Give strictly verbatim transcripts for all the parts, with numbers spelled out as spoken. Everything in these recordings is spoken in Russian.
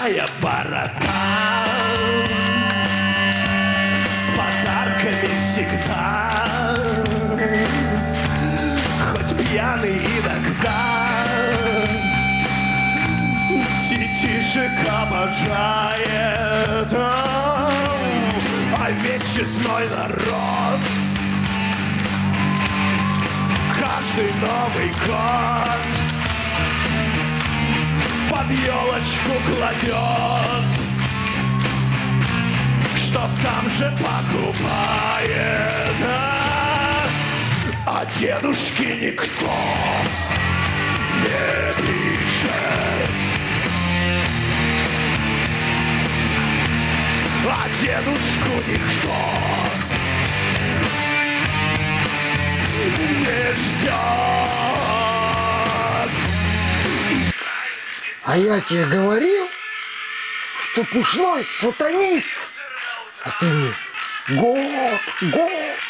седая борода, с подарками всегда, хоть пьяный иногда. Детишек обожает, а весь честной народ каждый Новый год под елочку кладет, что сам же покупает, а дедушке никто не пишет, а дедушку никто не ждет. А я тебе говорил, что Пушной сатанист. А ты мне год, год.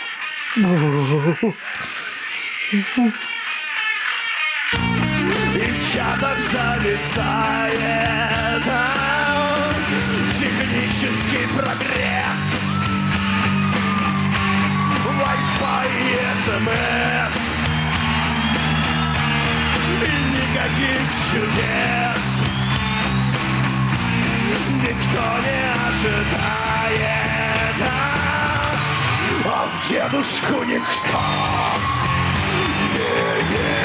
И в чатах зависает технический прогресс, Wi-Fi и эс эм эс, и никаких чудес никто не ожидает, а в дедушку никто не верит.